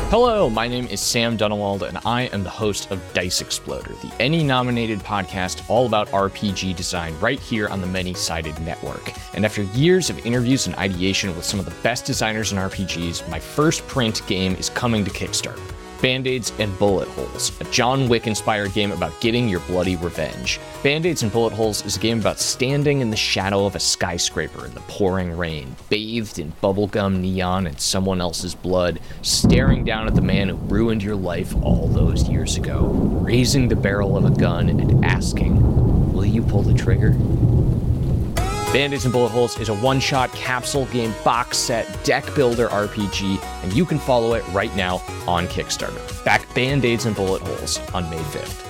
Hello, my name is Sam Dunewald, and I am the host of Dice Exploder, the Emmy-nominated podcast all about RPG design right here on the Many-Sided Network. And after years of interviews and ideation with some of the best designers in RPGs, my first print game is coming to Kickstarter. Band-Aids and Bullet Holes, a John Wick-inspired game about getting your bloody revenge. Band-Aids and Bullet Holes is a game about standing in the shadow of a skyscraper in the pouring rain, bathed in bubblegum neon and someone else's blood, staring down at the man who ruined your life all those years ago, raising the barrel of a gun and asking, will you pull the trigger? Band-Aids and Bullet Holes is a one-shot capsule game box set deck builder RPG, and you can follow it right now on Kickstarter. Back Band-Aids and Bullet Holes on May 5th.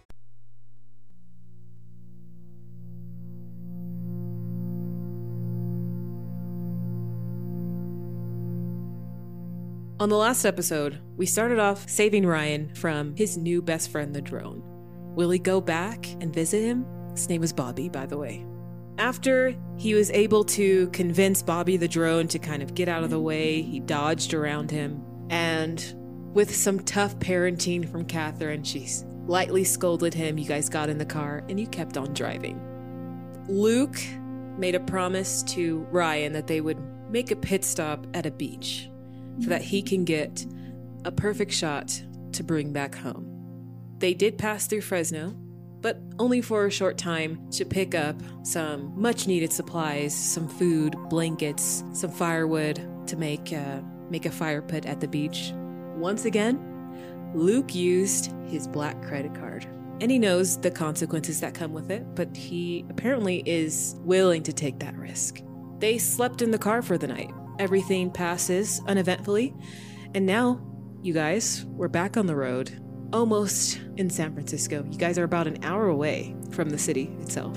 On the last episode, we started off saving Ryan from his new best friend, the drone. Will he go back and visit him? His name was Bobby, by the way. After he was able to convince Bobby the drone to kind of get out of the way, he dodged around him, and with some tough parenting from Catherine, she lightly scolded him. You guys got in the car, and you kept on driving. Luke made a promise to Ryan that they would make a pit stop at a beach so that he can get a perfect shot to bring back home. They did pass through Fresno, but only for a short time to pick up some much-needed supplies, some food, blankets, some firewood to make a fire pit at the beach. Once again, Luke used his black credit card. And he knows the consequences that come with it, but he apparently is willing to take that risk. They slept in the car for the night. Everything passes uneventfully, and now, you guys, we're back on the road. Almost in San Francisco. You guys are about an hour away from the city itself.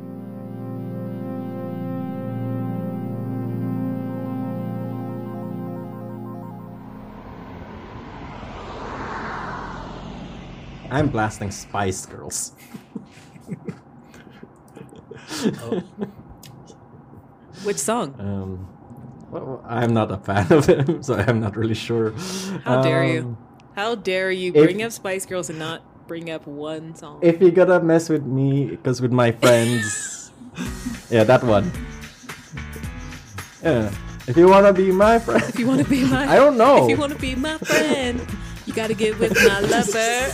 I'm blasting Spice Girls. Which song? Well, I'm not a fan of him, so I'm not really sure. How dare you? How dare you bring up Spice Girls and not bring up one song? If you're gonna mess with me, because with my friends... yeah, that one. Yeah. If you wanna be my friend... If you wanna be my... I don't know. If you wanna be my friend, you gotta get with my lover.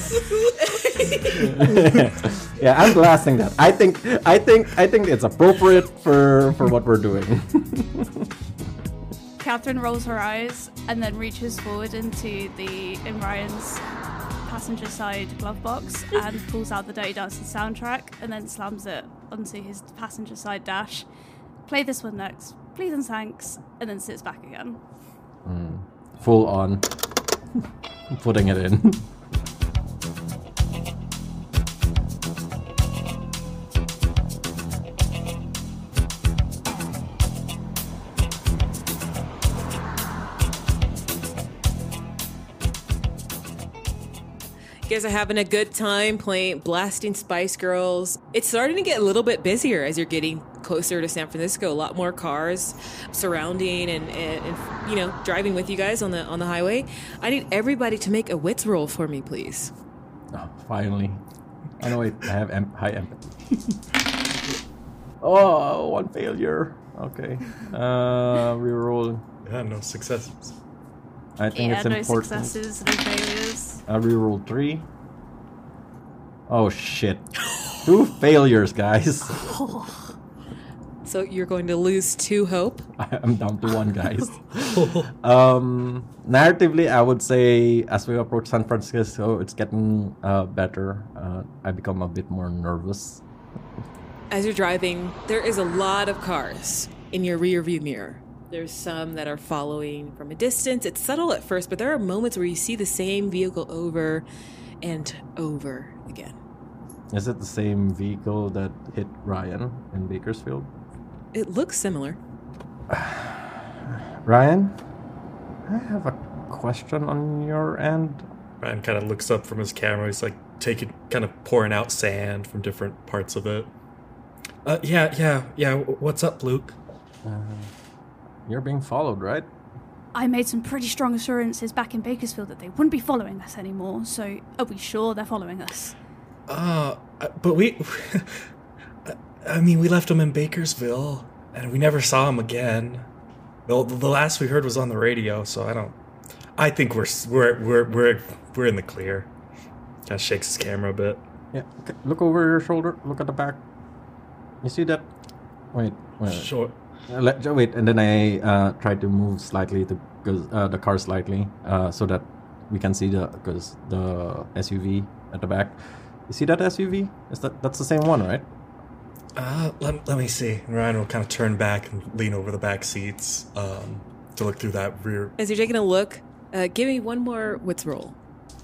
Yeah, I'm blasting that. I think it's appropriate for what we're doing. Catherine rolls her eyes and then reaches forward in Ryan's passenger side glove box and pulls out the Dirty Dancing soundtrack and then slams it onto his passenger side dash. Play this one next, please and thanks, and then sits back again. Full on. Putting it in. You guys are having a good time blasting Spice Girls. It's starting to get a little bit busier as you're getting closer to San Francisco. A lot more cars surrounding and driving with you guys on the highway. I need everybody to make a wits roll for me, please. Oh, finally. I know I have high empathy. Oh, one failure. Okay. Reroll. Yeah, no successes. I think it's important. No successes, no failures. I reroll 3. Oh shit. 2 failures, guys. So you're going to lose 2 hope? I'm down to 1, guys. Narratively, I would say as we approach San Francisco, it's getting better. I become a bit more nervous. As you're driving, there is a lot of cars in your rear view mirror. There's some that are following from a distance. It's subtle at first, but there are moments where you see the same vehicle over and over again. Is it the same vehicle that hit Ryan in Bakersfield? It looks similar. Ryan, I have a question on your end. Ryan kind of looks up from his camera. He's like kind of pouring out sand from different parts of it. Yeah. What's up, Luke? You're being followed, right? I made some pretty strong assurances back in Bakersfield that they wouldn't be following us anymore, so are we sure they're following us? But we... I mean, we left them in Bakersville, and we never saw them again. The last we heard was on the radio, so I think we're in the clear. Kind of shakes his camera a bit. Yeah, okay. Look over your shoulder. Look at the back. You see that? Wait. Sure. Wait, and then I try to move slightly the car slightly so that we can see the SUV at the back. You see that SUV? That's the same one, right? Let me see. Ryan will kind of turn back and lean over the back seats to look through that rear. As you're taking a look, give me one more wits roll.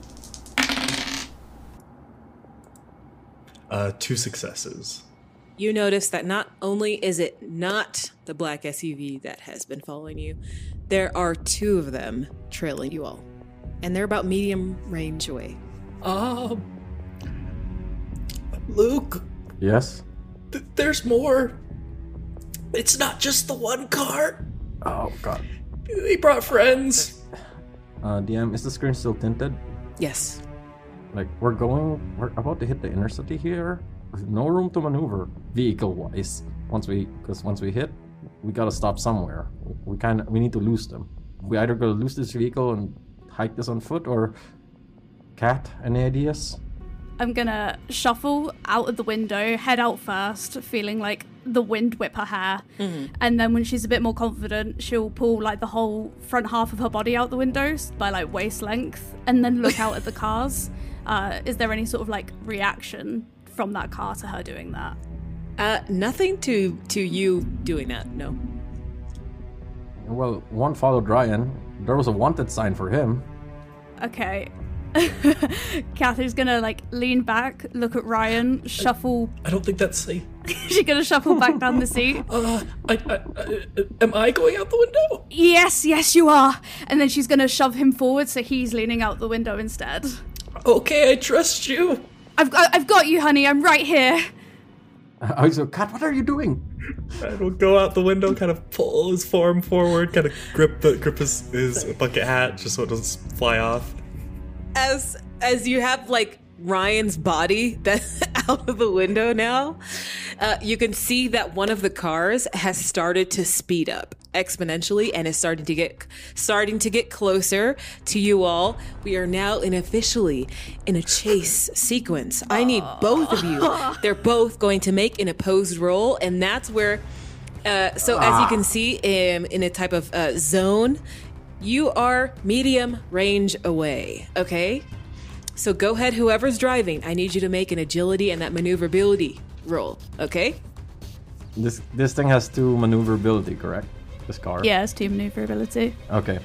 2 successes. You notice that not only is it not the black SUV that has been following you, there are 2 of them trailing you all. And they're about medium range away. Luke, Yes? there's more. It's not just the one car. Oh, God. He brought friends. DM, is the screen still tinted? Yes. Like, we're about to hit the inner city here. With no room to maneuver, vehicle-wise. Once we hit, we gotta stop somewhere. We need to lose them. We either gotta lose this vehicle and hike this on foot, or... Kat, any ideas? I'm gonna shuffle out of the window, head out first, feeling like the wind whip her hair. Mm-hmm. And then when she's a bit more confident, she'll pull like the whole front half of her body out the windows by like waist length, and then look out at the cars. Is there any sort of like reaction from that car to her doing that? Nothing to you doing that, no. Well, one followed Ryan. There was a wanted sign for him. Okay. Kathy's gonna like lean back, look at Ryan, shuffle. I don't think that's safe. She's gonna shuffle back down the seat. Am I going out the window? Yes, you are. And then she's gonna shove him forward so he's leaning out the window instead. Okay, I trust you. I've got you, honey. I'm right here. So, Kat, what are you doing? I will go out the window, kind of pull his form forward, kind of grip his bucket hat just so it doesn't fly off. As you have like Ryan's body that's out of the window now, you can see that one of the cars has started to speed up exponentially and is starting to get closer to you all. We are now officially in a chase sequence. I need both of you. They're both going to make an opposed roll, and that's where so as you can see in a type of zone, you are medium range away, okay? So go ahead, whoever's driving, I need you to make an agility and that maneuverability roll, okay? This thing has 2 maneuverability, correct? This car? Yeah, it's 2 maneuverability. Okay.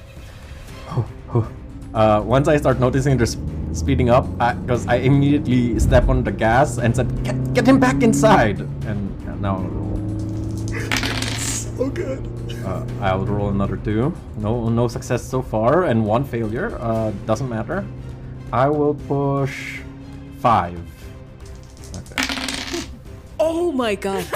Once I start noticing they're speeding up, because I immediately step on the gas and said, get him back inside! And now I'll roll. So good. I'll roll another 2. No success so far, and 1 failure. Doesn't matter. I will push 5. Okay. Oh my god.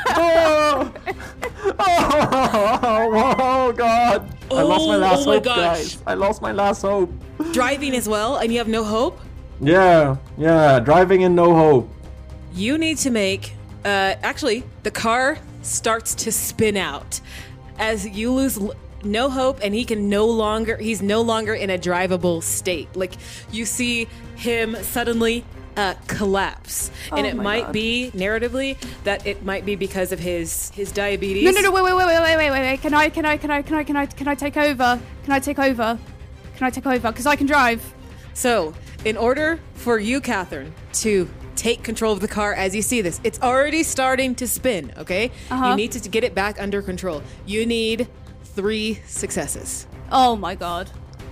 Oh God! I lost my last hope, gosh. guys. I lost my last hope. Driving as well, and you have no hope? Yeah, driving and no hope. You need to make, actually, the car starts to spin out as you lose no hope, and he's no longer in a drivable state. Like, you see him suddenly collapse, and it might be narratively that it might be because of his diabetes. No, wait. Can I take over? Because I can drive. So, in order for you, Catherine, to take control of the car as you see this, it's already starting to spin, okay? You need to get it back under control. You need 3 successes. Oh my god.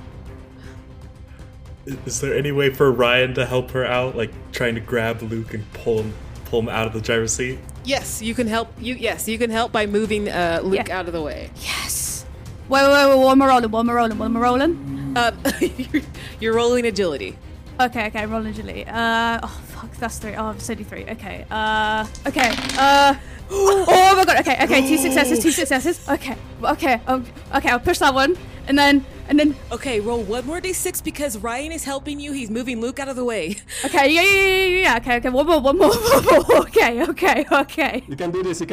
Is there any way for Ryan to help her out, like trying to grab Luke and pull him out of the driver's seat? Yes, you can help. You can help by moving Luke out of the way. Yes. Wait, one more rolling. You're rolling agility. Okay, rolling agility. That's 3. Oh, it's only 3. Okay. Oh my god. Okay. 2 successes. Okay. I'll push that one. And then Okay, roll one more d6 because Ryan is helping you. He's moving Luke out of the way. okay, yeah. Okay, one more. Okay. You can do this.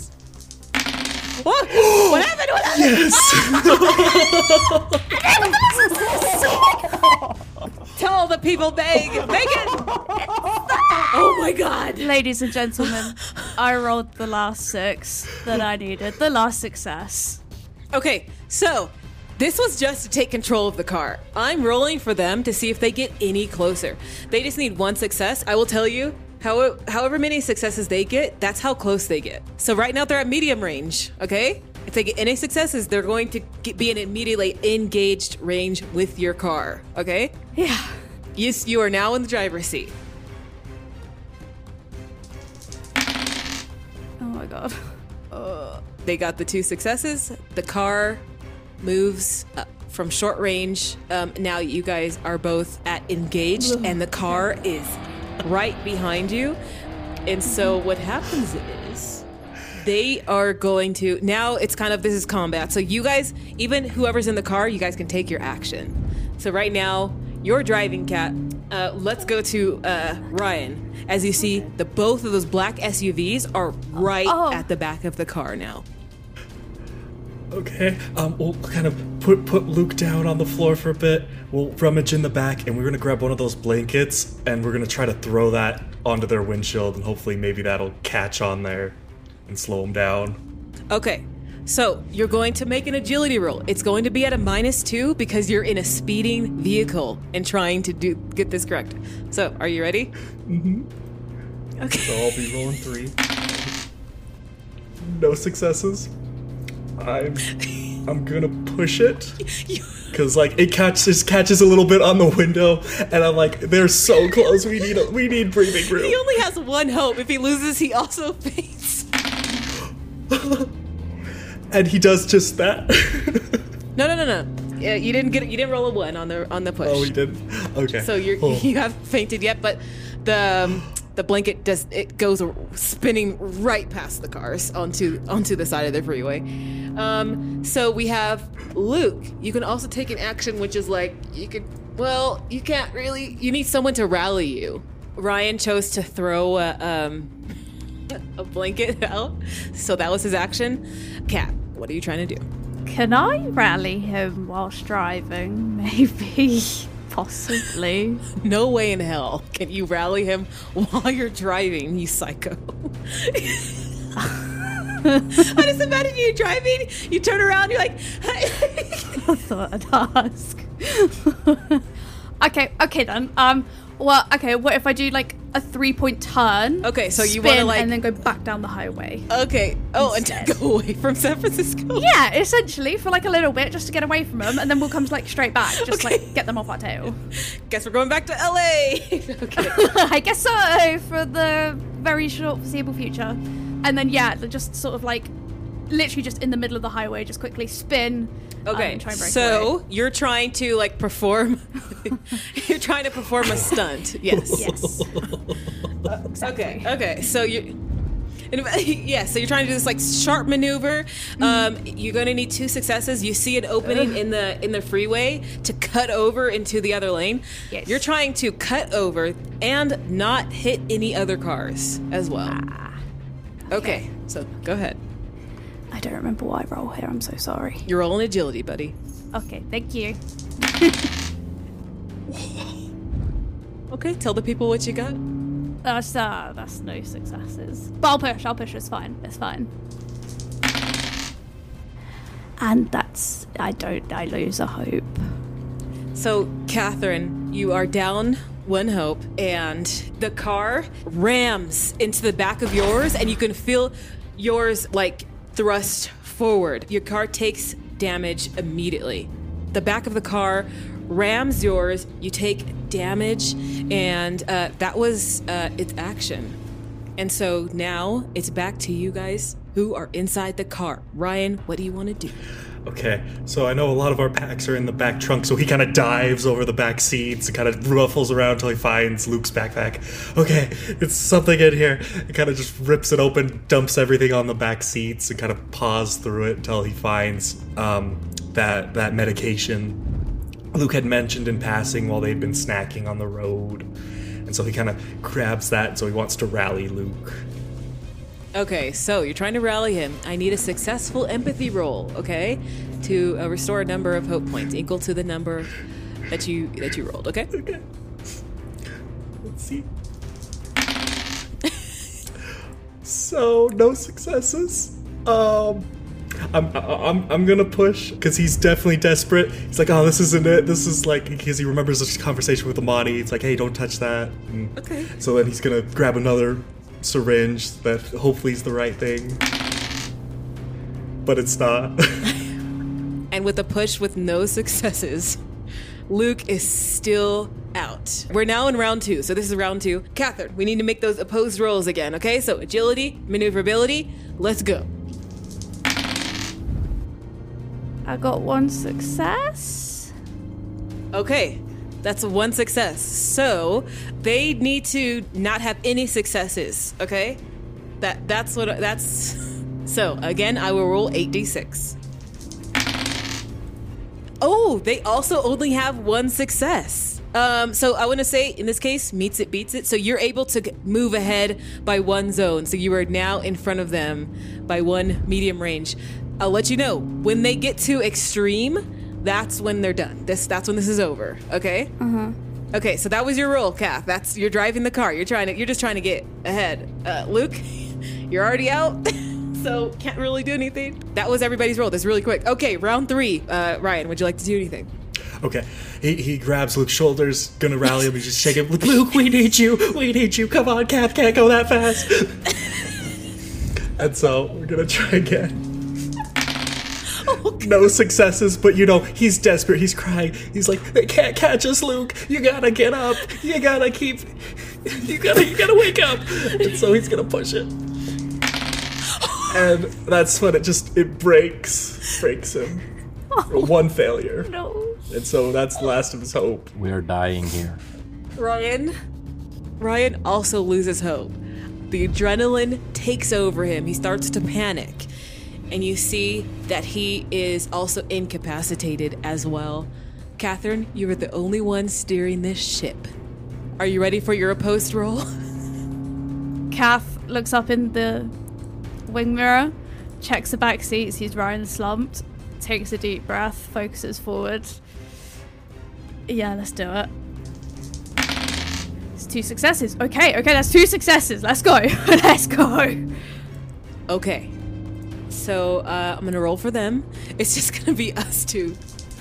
What? What happened? Yes! Tell the people, Megan! Oh my god! Ladies and gentlemen, I rolled the last 6 that I needed. The last success. Okay, so this was just to take control of the car. I'm rolling for them to see if they get any closer. They just need one success. I will tell you, however many successes they get, that's how close they get. So right now they're at medium range, okay? If they get any successes, they're going to be in immediately engaged range with your car, okay? Yeah. Yes, you are now in the driver's seat. Oh my god. They got the 2 successes. The car moves up from short range. Now you guys are both at engaged, and the car is right behind you. And so what happens is they are going to, now it's kind of, this is combat. So you guys, even whoever's in the car, you guys can take your action. So right now, you're driving, Kat. Let's go to Ryan. As you see, both of those black SUVs are right at the back of the car now. Okay, we'll kind of put Luke down on the floor for a bit. We'll rummage in the back, and we're gonna grab one of those blankets, and we're gonna try to throw that onto their windshield, and hopefully maybe that'll catch on there and slow them down. Okay, so you're going to make an agility roll. It's going to be at a -2 because you're in a speeding vehicle and trying to get this correct. So, are you ready? Mm-hmm. Okay. So I'll be rolling 3. No successes. I'm gonna push it because like it catches a little bit on the window, and I'm like, they're so close. We need breathing room. He only has one hope. If he loses, he also faints. And he does just that. No. Yeah, you didn't roll a 1 on the push. Oh, he didn't. Okay. So you haven't fainted yet, but the blanket goes spinning right past the cars onto the side of the freeway. So we have Luke. You can also take an action, which is like you can't really. You need someone to rally you. Ryan chose to throw a blanket out, so that was his action. Kat, what are you trying to do? Can I rally him whilst driving? Maybe. Possibly. No way in hell can you rally him while you're driving, you psycho. I just imagine you driving, you turn around, you're like... I thought I'd ask. Okay then. What if I do like a 3-point turn? Okay, so you spin, want to like... and then go back down the highway. Okay. Oh, instead. And to go away from San Francisco? Yeah, essentially, for like a little bit, just to get away from them, and then we'll come like straight back, just like get them off our tail. Guess we're going back to LA. Okay. I guess so, for the very short foreseeable future. And then just sort of like literally just in the middle of the highway, just quickly spin. Okay, and try and break so away. you're trying to like perform. You're trying to perform a stunt. Yes. Yes. Exactly. Okay. So you. So you're trying to do this like sharp maneuver. You're going to need 2 successes. You see an opening in the freeway to cut over into the other lane. Yes. You're trying to cut over and not hit any other cars as well. Okay. So go ahead. I don't remember what I roll here. I'm so sorry. You're rolling agility, buddy. Okay, thank you. Okay, tell the people what you got. That's no successes. But I'll push. It's fine. And that's I lose a hope. So, Catherine, you are down 1 hope, and the car rams into the back of yours, and you can feel yours like thrust forward. Your car takes damage immediately. The back of the car rams yours, you take damage, and that was its action. And so now it's back to you guys who are inside the car. Ryan, what do you want to do? Okay, so I know a lot of our packs are in the back trunk, so he kind of dives over the back seats and kind of ruffles around until he finds Luke's backpack. Okay, it's something in here. He kind of just rips it open, dumps everything on the back seats, and kind of paws through it until he finds that medication Luke had mentioned in passing while they'd been snacking on the road. And so he kind of grabs that, so he wants to rally Luke. Okay, so you're trying to rally him. I need a successful empathy roll, okay? To restore a number of hope points equal to the number that you rolled, okay? Okay. Let's see. So, no successes. I'm gonna push because he's definitely desperate. He's like, oh, this isn't it. This is like, because he remembers this conversation with Amani. It's like, hey, don't touch that. And Okay. so then he's gonna grab another syringe that hopefully is the right thing, but it's not. And with a push with no successes, Luke is still out. We're now in round 2, so this is round 2. Catherine, we need to make those opposed rolls again, okay? So agility, maneuverability, let's go. I got 1 success. Okay, that's 1 success. So they need to not have any successes, okay? That's. So again, I will roll 8d6. Oh, they also only have 1 success. So I want to say, in this case, meets it, beats it. So you're able to move ahead by 1 zone. So you are now in front of them by 1 medium range. I'll let you know, when they get to extreme, that's when they're done. That's when this is over, okay? Okay, so that was your roll, Kath. You're driving the car. You're just trying to get ahead. Luke, you're already out. So can't really do anything. That was everybody's roll. That's really quick. Okay, round 3. Ryan, would you like to do anything? Okay, he grabs Luke's shoulders, gonna rally him. He's just shaking. Luke, we need you. Come on, Kath can't go that fast. And so we're gonna try again. No successes, but he's desperate. He's crying. He's like, they can't catch us, Luke. You gotta get up. You gotta wake up. And so he's gonna push it. And that's when it breaks him. 1 failure. No. And so that's the last of his hope. We're dying here. Ryan also loses hope. The adrenaline takes over him. He starts to panic. And you see that he is also incapacitated as well. Catherine, you are the only one steering this ship. Are you ready for your opposed roll? Kath looks up in the wing mirror, checks the back seat, sees Ryan slumped, takes a deep breath, focuses forward. Yeah, let's do it. It's 2 successes. Okay, that's 2 successes. Let's go. Let's go. Okay. So I'm going to roll for them. It's just going to be us 2.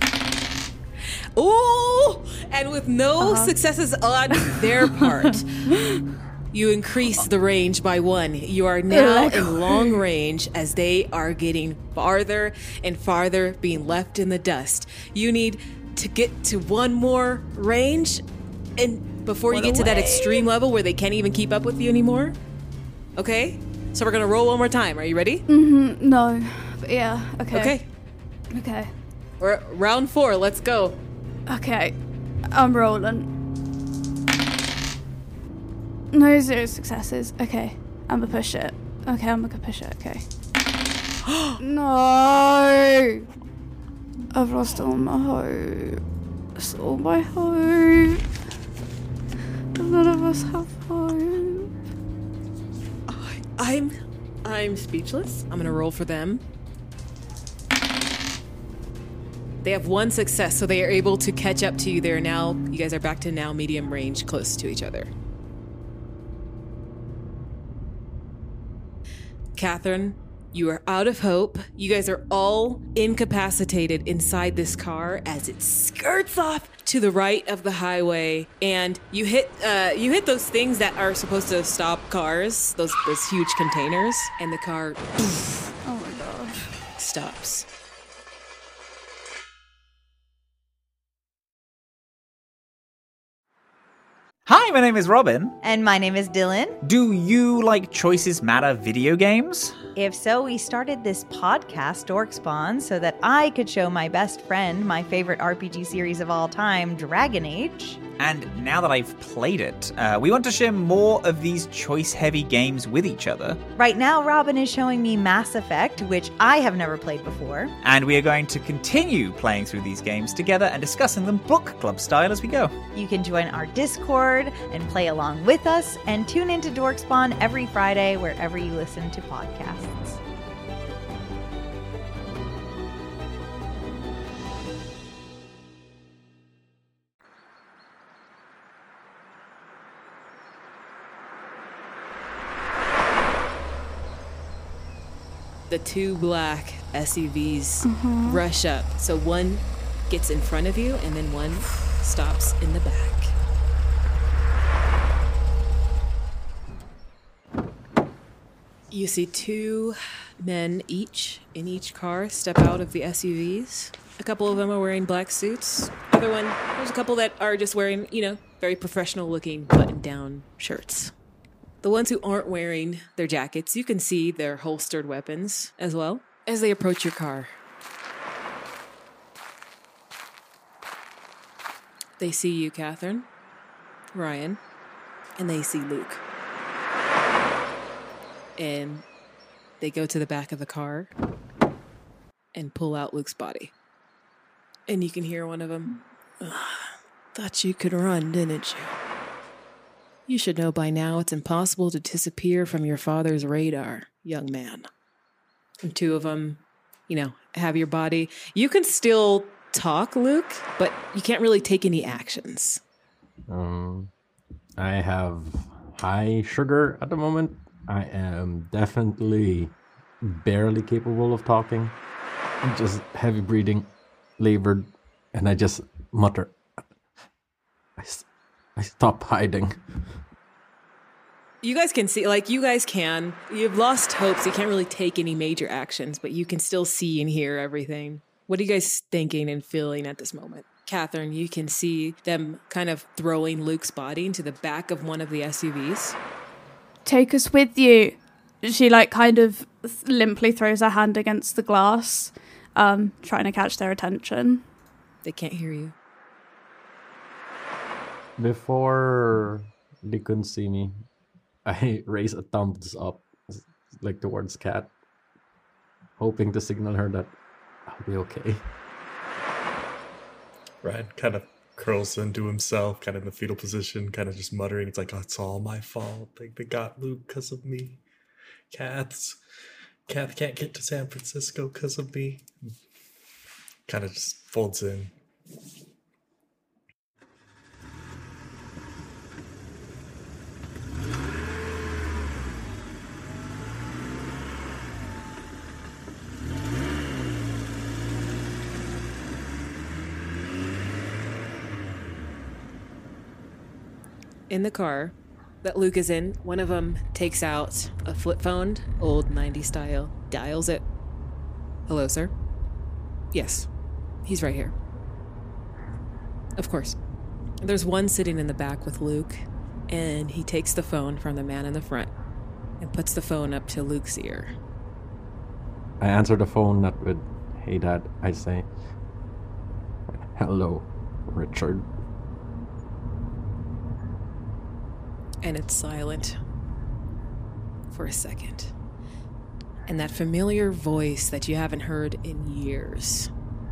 Ooh! And with no successes on their part, you increase the range by 1. You are now in long range as they are getting farther and farther, being left in the dust. You need to get to 1 more range and before you get to that extreme level where they can't even keep up with you anymore. Okay? So we're going to roll 1 more time. Are you ready? No. But yeah, okay. Okay. We're at round 4. Let's go. Okay. I'm rolling. No 0 successes. Okay. I'm gonna push it. Okay, I'm gonna push it. Okay. No! I've lost all my hope. It's all my hope. None of us have hope. I'm speechless. I'm gonna roll for them. They have 1 success, so they are able to catch up to you. You guys are back to now medium range, close to each other. Catherine, you are out of hope. You guys are all incapacitated inside this car as it skirts off to the right of the highway, and you hit those things that are supposed to stop cars, those huge containers, and the car Oh my gosh. stops. Hi, my name is Robin. And my name is Dylan. Do you like Choices Matter video games? If so, we started this podcast, Dorkspawn, so that I could show my best friend my favorite RPG series of all time, Dragon Age. And now that I've played it, we want to share more of these choice-heavy games with each other. Right now, Robin is showing me Mass Effect, which I have never played before. And we are going to continue playing through these games together and discussing them book club style as we go. You can join our Discord and play along with us, and tune into Dorkspawn every Friday wherever you listen to podcasts. The two black SUVs rush up. So one gets in front of you, and then one stops in the back. You see two men each in each car step out of the SUVs. A couple of them are wearing black suits. There's a couple that are just wearing, very professional looking button-down shirts. The ones who aren't wearing their jackets, you can see their holstered weapons as well as they approach your car. They see you, Catherine, Ryan, and they see Luke. And they go to the back of the car and pull out Luke's body. And you can hear one of them, "Thought you could run, didn't you? You should know by now it's impossible to disappear from your father's radar, young man." And two of them, have your body. You can still talk, Luke, but you can't really take any actions. I have high sugar at the moment. I am definitely barely capable of talking. I'm just heavy breathing, labored, and I just mutter. I stop hiding. You guys can see, you've lost hope, so you can't really take any major actions, but you can still see and hear everything. What are you guys thinking and feeling at this moment? Catherine, you can see them kind of throwing Luke's body into the back of one of the SUVs. Take us with you. She kind of limply throws her hand against the glass, trying to catch their attention. They can't hear you. Before they couldn't see me, I raise a thumbs up, towards Kat, hoping to signal her that I'll be okay. Ryan kind of curls into himself, kind of in the fetal position, kind of just muttering. It's like, "Oh, it's all my fault. They got Luke because of me. Kath can't get to San Francisco because of me." Kind of just folds in. In the car that Luke is in, one of them takes out a flip phone, old 90s style, dials it. "Hello, sir?" "Yes, he's right here." Of course. There's one sitting in the back with Luke, and he takes the phone from the man in the front and puts the phone up to Luke's ear. I answer the phone not with, "Hey, Dad." I say, "Hello, Richard." And it's silent for a second. And that familiar voice that you haven't heard in years.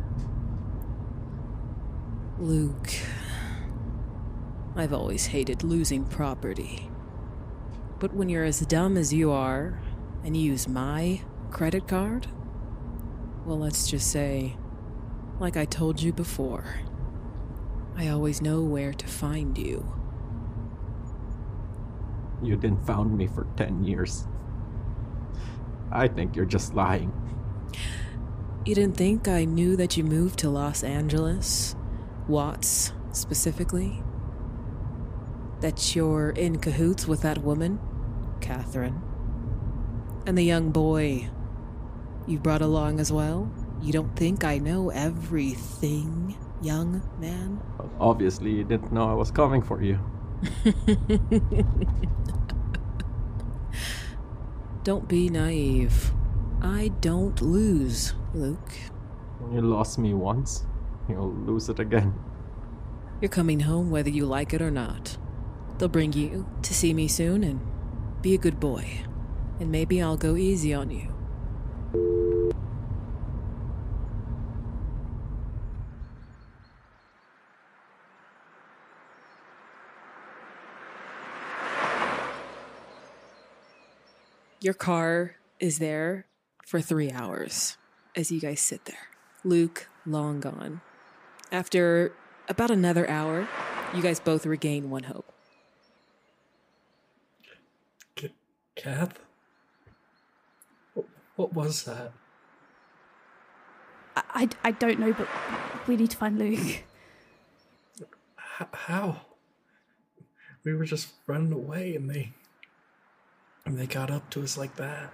"Luke, I've always hated losing property. But when you're as dumb as you are and use my credit card, well, let's just say, like I told you before, I always know where to find you." You didn't found me for 10 years. I think you're just lying. You didn't think I knew that you moved to Los Angeles? Watts, specifically? That you're in cahoots with that woman, Catherine? And the young boy you brought along as well? You don't think I know everything, young man? Well, obviously, you didn't know I was coming for you. Don't be naive. I don't lose, Luke. When you lost me once, you'll lose it again. You're coming home whether you like it or not. They'll bring you to see me soon, and be a good boy. And maybe I'll go easy on you. Your car is there for 3 hours as you guys sit there. Luke, long gone. After about another hour, you guys both regain one hope. Kath? What was that? I don't know, but we need to find Luke. How? We were just running away and they got up to us like that.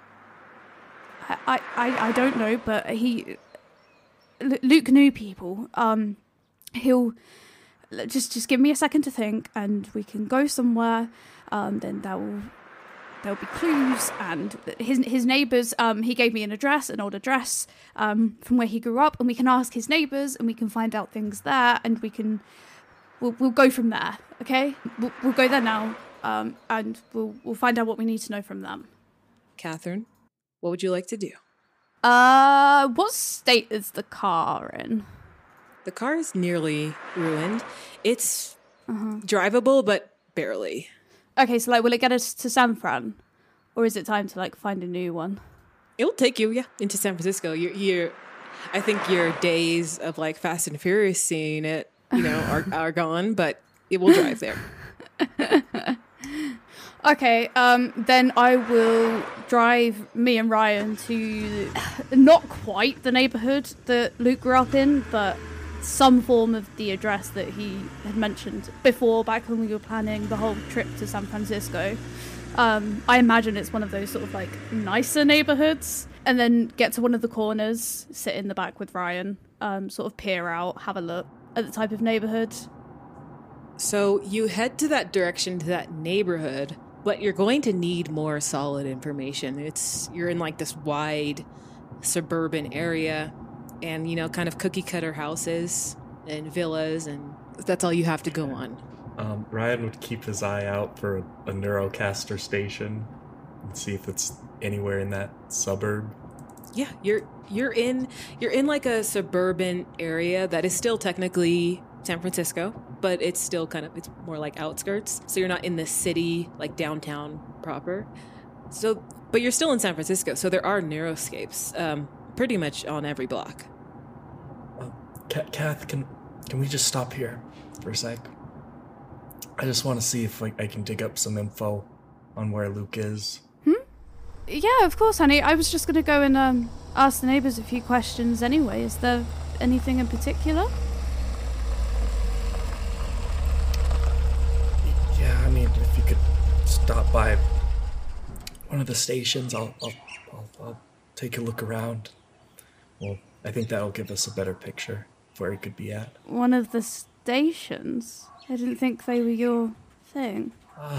I don't know, but Luke knew people. He'll just give me a second to think, and we can go somewhere. Then there'll be clues, and his neighbours. He gave me an old address from where he grew up, and we can ask his neighbours, and we can find out things there, and we'll go from there. Okay, we'll go there now, and we'll find out what we need to know from them. Catherine, what would you like to do? What state is the car in? The car is nearly ruined. It's drivable, but barely. Okay, so will it get us to San Fran, or is it time to find a new one? It'll take you, into San Francisco. I think your days of Fast and Furious seeing it, are gone, but it will drive there. Okay, then I will drive me and Ryan to not quite the neighborhood that Luke grew up in, but some form of the address that he had mentioned before, back when we were planning the whole trip to San Francisco. I imagine it's one of those sort of nicer neighborhoods, and then get to one of the corners, sit in the back with Ryan, sort of peer out, have a look at the type of neighborhood. So you head to that direction, to that neighborhood, but you're going to need more solid information. You're in this wide suburban area, and kind of cookie cutter houses and villas, and that's all you have to go on. Ryan would keep his eye out for a Neurocaster station and see if it's anywhere in that suburb. Yeah, you're in a suburban area that is still technically San Francisco, but it's still it's more outskirts. So you're not in the city, downtown proper. So, but you're still in San Francisco, so there are Neuroscapes pretty much on every block. Kath, can we just stop here for a sec? I just want to see if I can dig up some info on where Luke is. Yeah, of course, honey. I was just going to go and ask the neighbours a few questions anyway. Is there anything in particular? Yeah, I mean, if you could stop by one of the stations, I'll take a look around. Well, I think that'll give us a better picture of where he could be at. One of the stations? I didn't think they were your thing.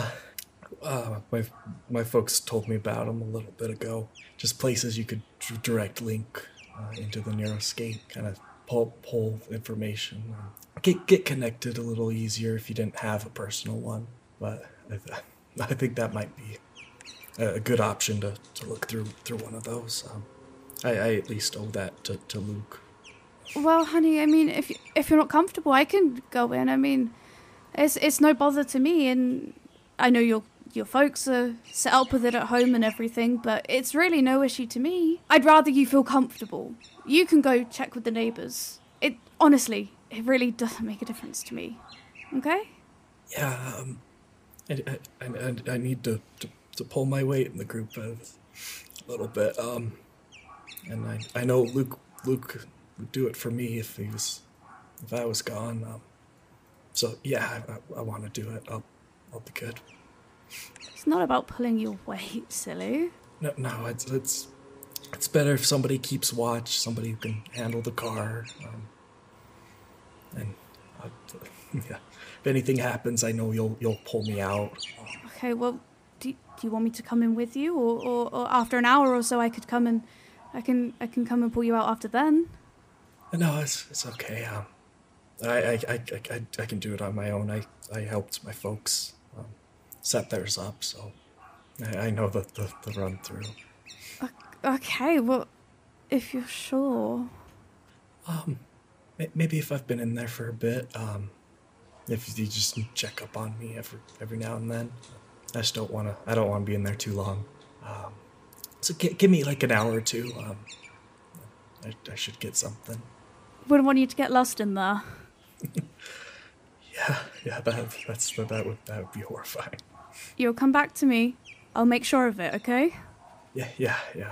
My folks told me about them a little bit ago. Just places you could direct link into the Neuroscape, kind of pull information. Get connected a little easier if you didn't have a personal one. But I think that might be a good option to look through one of those. I at least owe that to Luke. Well, honey, I mean, if you're not comfortable, I can go in. I mean, it's no bother to me, and I know your folks are set up with it at home and everything, but it's really no issue to me. I'd rather you feel comfortable. You can go check with the neighbours. Honestly, it really doesn't make a difference to me. Okay? Yeah, I need to pull my weight in the group a little bit. And I know Luke would do it for me if I was gone. So yeah, I want to do it. I'll be good. It's not about pulling your weight, silly. No, it's better if somebody keeps watch, somebody who can handle the car. And Yeah. If anything happens, I know you'll pull me out. Okay, well, do you want me to come in with you, or after an hour or so I could come and I can come and pull you out after then? No, it's okay. I can do it on my own. I helped my folks set theirs up, so I know the run through. Okay, well, if you're sure. Maybe if I've been in there for a bit, if you just check up on me every now and then. I don't want to be in there too long. So give me like an hour or two. I should get something. Wouldn't want you to get lost in there. Yeah, that would be horrifying. You'll come back to me. I'll make sure of it, okay? Yeah.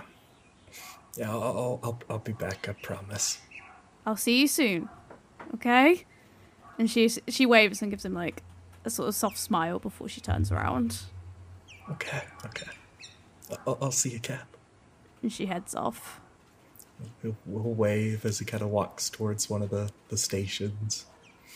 I'll be back, I promise. I'll see you soon, okay? And she waves and gives him like a sort of soft smile before she turns around. Okay. I'll see you, Cap. And she heads off. We'll wave as he kind of walks towards one of the stations.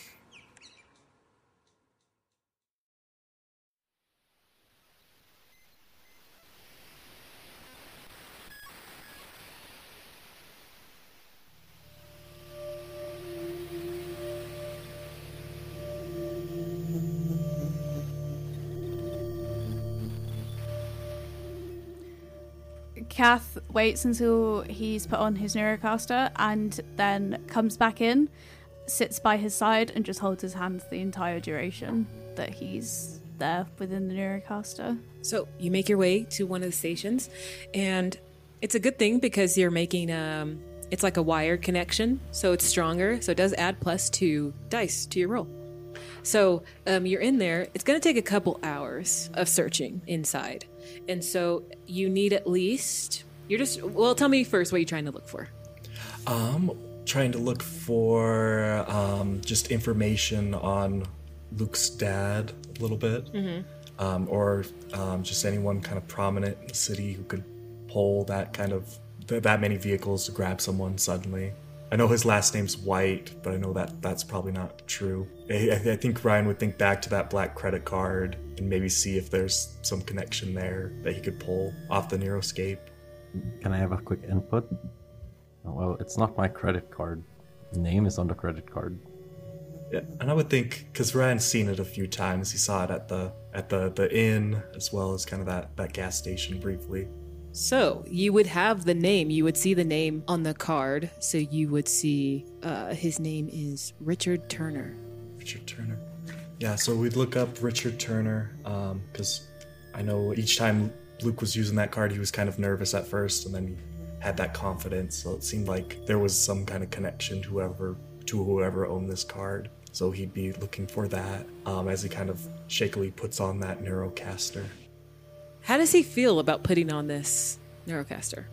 Kath waits until he's put on his Neurocaster and then comes back in, sits by his side, and just holds his hand the entire duration that he's there within the Neurocaster. So you make your way to one of the stations, and it's a good thing because you're making it's like a wired connection, so it's stronger, so it does add +2 dice to your roll. So you're in there. It's going to take a couple hours of searching inside. And so you need at least... tell me first what you're trying to look for. Trying to look for just information on Luke's dad a little bit. Mm-hmm. Or just anyone kind of prominent in the city who could pull that many vehicles to grab someone suddenly. I know his last name's White, but I know that's probably not true. I think Ryan would think back to that black credit card and maybe see if there's some connection there that he could pull off the Neuroscape. Can I have a quick input? Well, it's not my credit card. The name is on the credit card. Yeah, and I would think, because Ryan's seen it a few times, he saw it at the inn, as well as kind of that gas station briefly. So you would have the name. You would see the name on the card. So you would see his name is Richard Turner. Richard Turner. Yeah, so we'd look up Richard Turner because I know each time Luke was using that card, he was kind of nervous at first, and then he had that confidence. So it seemed like there was some kind of connection to whoever owned this card. So he'd be looking for that as he kind of shakily puts on that Neurocaster. How does he feel about putting on this Neurocaster?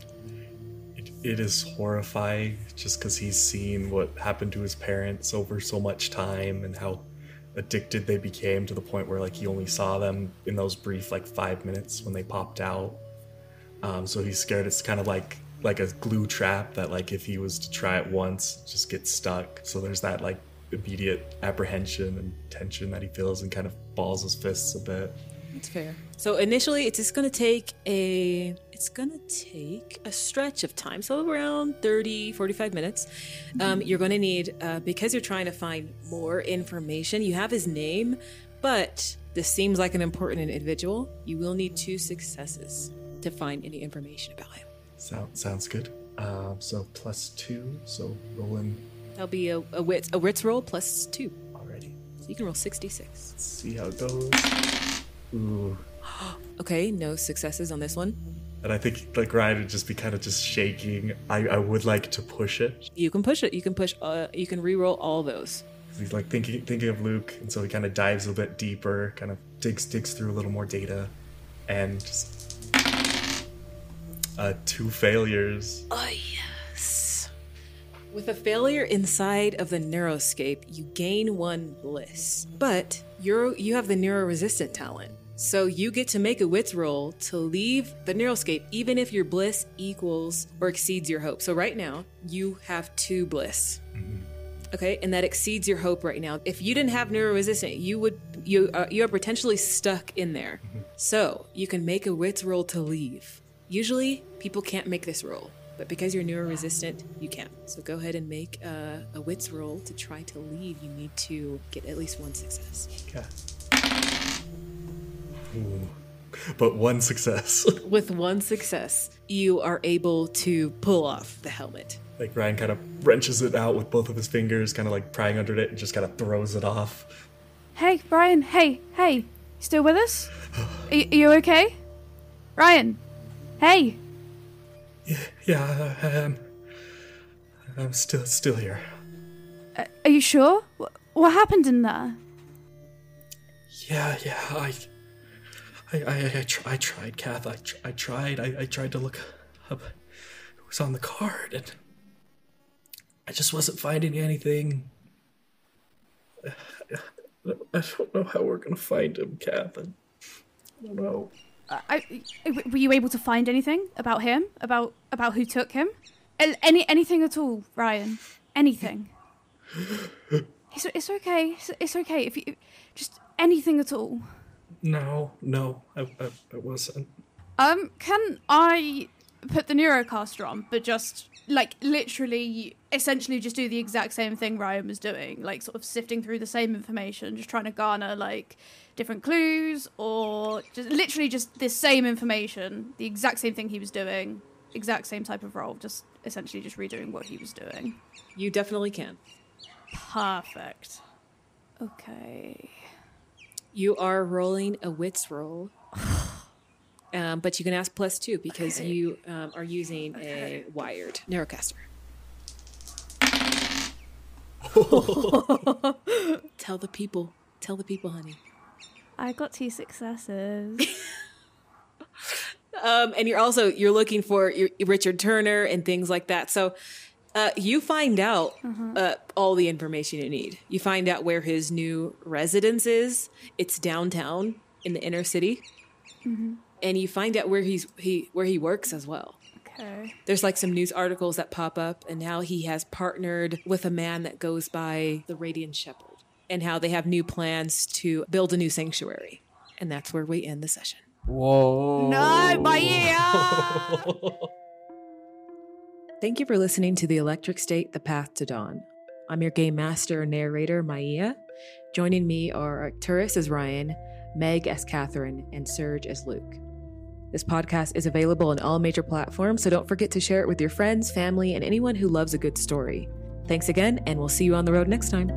It is horrifying just because he's seen what happened to his parents over so much time and how addicted they became to the point where he only saw them in those brief 5 minutes when they popped out. So he's scared it's kind of like a glue trap that if he was to try it once, just get stuck. So there's that immediate apprehension and tension that he feels and kind of balls his fists a bit. That's fair. So initially, it's going to take a stretch of time, so around 30, 45 minutes. You're going to need, because you're trying to find more information, you have his name, but this seems like an important individual. You will need 2 successes to find any information about him. Sounds good. So +2, so roll in. That'll be a wits roll +2. Already. So you can roll 66. Let's see how it goes. Ooh. Okay, no successes on this one. And I think Ryan would just be kind of just shaking. I would like to push it. You can push it. You can push. You can re-roll all those. He's thinking of Luke, and so he kind of dives a bit deeper, kind of digs through a little more data, and just 2 failures. Oh yes. With a failure inside of the Neuroscape, you gain 1 bliss, but you have the neuro-resistant talent. So you get to make a wits roll to leave the Neuroscape, even if your bliss equals or exceeds your hope. So right now, you have 2 bliss. Mm-hmm. Okay, and that exceeds your hope right now. If you didn't have neuroresistant, you are potentially stuck in there. So you can make a wits roll to leave. Usually people can't make this roll, but because you're neuroresistant, you can. So go ahead and make a wits roll to try to leave. You need to get at least one success. Okay. Ooh. But one success. With one success, you are able to pull off the helmet. Like Ryan kind of wrenches it out with both of his fingers, kind of like prying under it, and just kind of throws it off. Hey, Ryan. Hey. You still with us? Are you okay? Ryan. Hey. Yeah, I am. I'm still here. Are you sure? What happened in there? Yeah. I tried, Kath. I tried to look up who was on the card, and I just wasn't finding anything. I don't know how we're gonna find him, Kath. I don't know. Were you able to find anything about him? About who took him? Anything at all, Ryan? Anything? It's okay. It's okay. If you just anything at all. No, I wasn't. Can I put the neurocaster on, but just like literally, essentially, just do the exact same thing Ryan was doing, like sort of sifting through the same information, just trying to garner like different clues, or just literally just the same information, the exact same thing he was doing, exact same type of role, just essentially just redoing what he was doing. You definitely can. Perfect. Okay. You are rolling a wits roll, but you can ask +2 because you are using a wired neurocaster. Tell the people, honey. I got 2 successes. And you're looking for your Richard Turner and things like that. So you find out all the information you need. You find out where his new residence is. It's downtown in the inner city. Mm-hmm. And you find out where he works as well. Okay. There's like some news articles that pop up, and how he has partnered with a man that goes by the Radiant Shepherd, and how they have new plans to build a new sanctuary. And that's where we end the session. Whoa. No, my ear! Thank you for listening to The Electric State, The Path to Dawn. I'm your game master and narrator, Maia. Joining me are Arcturus as Ryan, Meg as Catherine, and Serge as Luke. This podcast is available on all major platforms, so don't forget to share it with your friends, family, and anyone who loves a good story. Thanks again, and we'll see you on the road next time.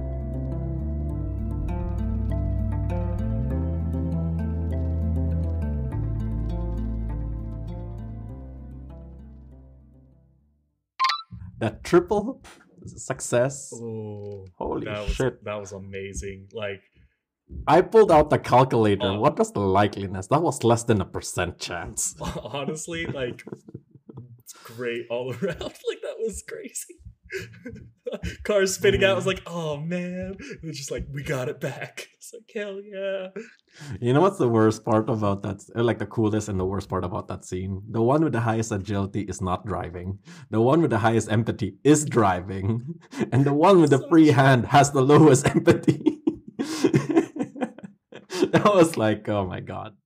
That triple success. Oh, Holy that shit. That was amazing. Like, I pulled out the calculator. What was the likeliness? That was less than 1% chance. Honestly, like, it's great all around. Like, that was crazy. Cars spinning out. I was like, oh man. It was just like, we got it back. It's like, hell yeah. You know what's the worst part about that? Like the coolest and the worst part about that scene? The one with the highest agility is not driving. The one with the highest empathy is driving. And the one with the free hand has the lowest empathy. That was like, oh my god.